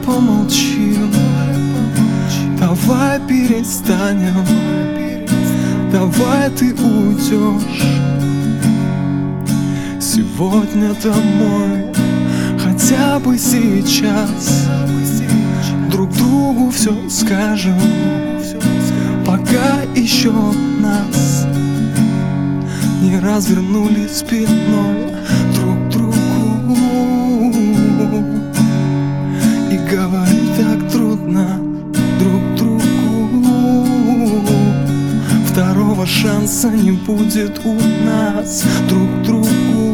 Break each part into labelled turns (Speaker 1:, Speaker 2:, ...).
Speaker 1: помолчим, давай перестанем, давай ты уйдешь сегодня домой, хотя бы сейчас. Друг другу все скажем, пока еще нас не развернули спиной друг к другу. И говорить так трудно друг другу. Второго шанса не будет у нас друг к другу.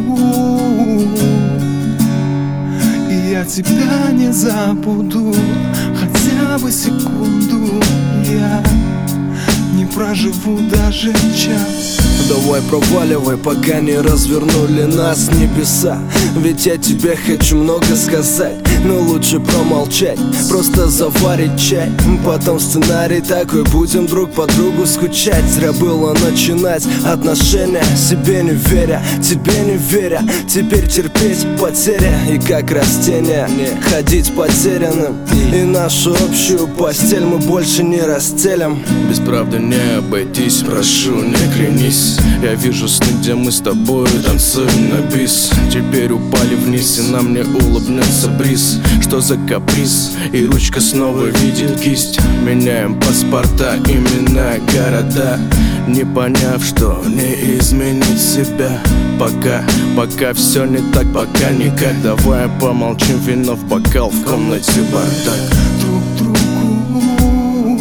Speaker 1: И я тебя не забуду, хотя бы секунду я не проживу даже час.
Speaker 2: Давай проваливай, пока не развернули нас небеса. Ведь я тебе хочу много сказать, но лучше промолчать, просто заварить чай. Потом сценарий такой, будем друг по другу скучать. Зря было начинать отношения, себе не веря, тебе не веря. Теперь терпеть потеря и как растение ходить потерянным. И нашу общую постель мы больше не расстелим.
Speaker 3: Без правды не обойтись, прошу, не клянись. Я вижу сны, где мы с тобой танцуем на бис. Теперь упали вниз, и на мне улыбнется бриз. Что за каприз? И ручка снова видит кисть. Меняем паспорта, имена, города, не поняв, что не изменить себя. Пока все не так, пока никак. Давай помолчим, вино в бокал, в комнате бардак.
Speaker 1: Друг другу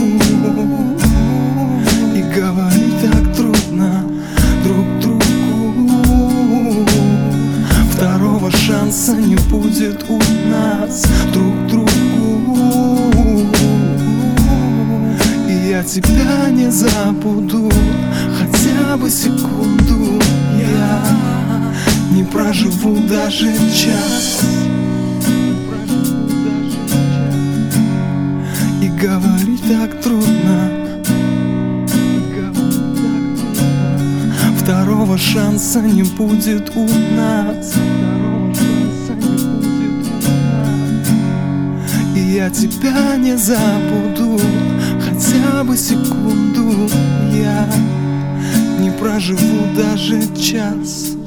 Speaker 1: и говорить так трудно друг другу. Второго шанса не будет у нас друг к другу. И я тебя не забуду, хотя бы секунду я не проживу даже час. И говорить так трудно, второго шанса не будет у нас. И я тебя не забуду, хотя бы секунду я не проживу даже час.